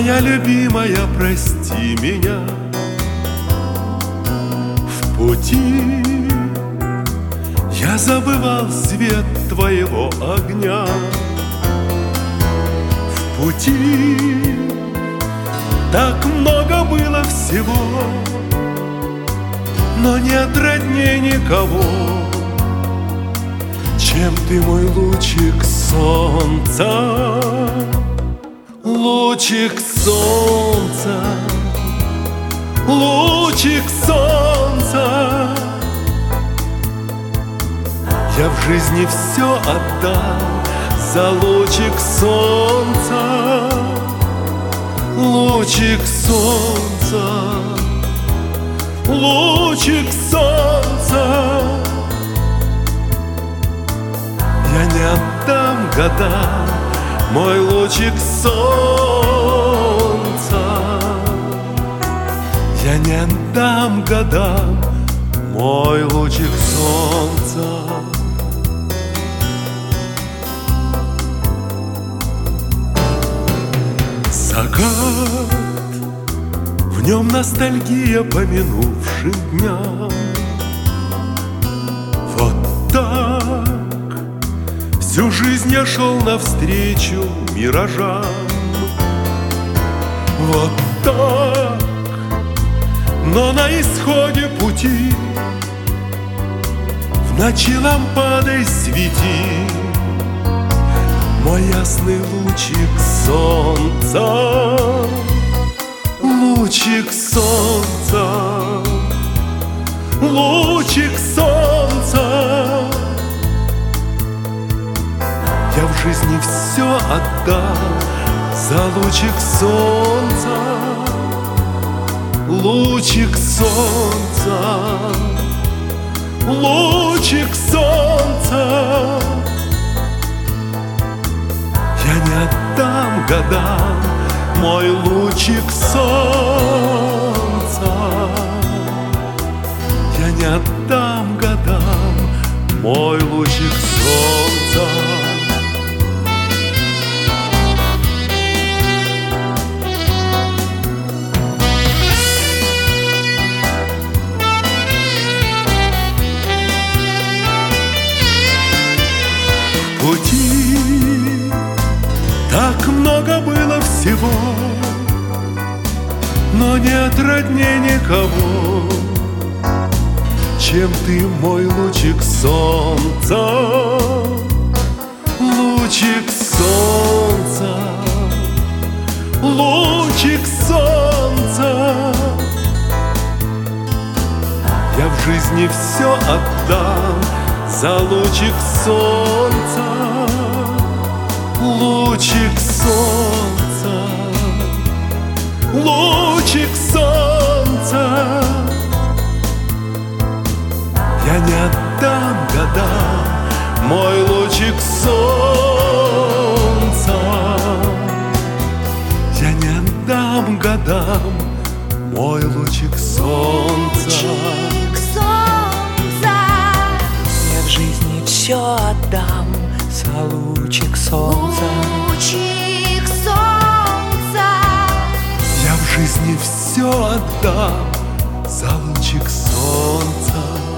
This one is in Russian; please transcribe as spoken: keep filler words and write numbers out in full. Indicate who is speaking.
Speaker 1: Моя любимая, прости меня. В пути я забывал свет твоего огня. В пути так много было всего, но нет родней никого, чем ты, мой лучик солнца. Лучик солнца, лучик солнца. Я в жизни все отдал за лучик солнца. Лучик солнца, лучик солнца. Я не отдам года, мой лучик солнца. Я не отдам годам, мой лучик солнца. Закат, в нем ностальгия по минувшим дням. Вот так всю жизнь я шел навстречу миражам. Вот так, но на исходе пути в ночи лампадой свети мой ясный лучик солнца. Лучик солнца, лучик солнца. Я в жизни все отдал за лучик солнца. Лучик солнца, лучик солнца. Я не отдам годам мой лучик солнца. Я не отдам годам мой лучик солнца. В пути так много было всего, но нет родней никого, чем ты, мой лучик солнца. Лучик солнца, лучик солнца. Я в жизни все отдам за лучик солнца. Лучик солнца, лучик солнца. Я не отдам годам мой лучик солнца. Я не отдам годам мой лучик солнца.
Speaker 2: Лучик солнца.
Speaker 3: Я в жизни все отдам за лучик солнца.
Speaker 2: Лучик солнца.
Speaker 1: Я в жизни все отдам за лучик солнца.